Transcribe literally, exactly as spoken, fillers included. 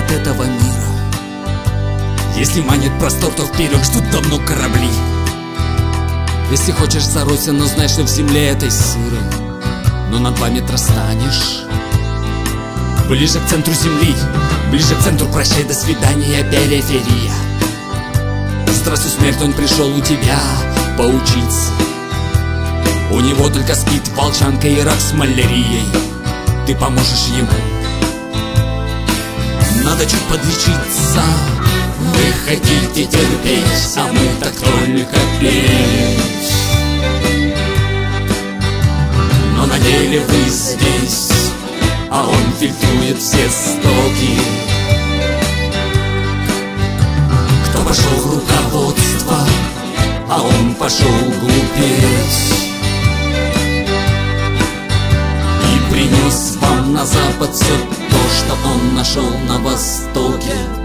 от этого мира. Если манит простор, то вперед ждут давно корабли. Если хочешь, заройся, но знай, что в земле этой сыро. Но на два метра станешь ближе к центру земли, ближе к центру. Прощай, до свидания, периферия. Здравствуй, смерть, он пришел у тебя поучиться. У него только спит волчанка и рак с малярией. Ты поможешь ему, надо чуть подлечиться. Вы хотите терпеть, а мы так только петь. Но на деле вы здесь, а он фильтрует все стоки. Кто пошел в руководство, а он пошел глупеть. И принес вам на запад все то, что он нашел на востоке.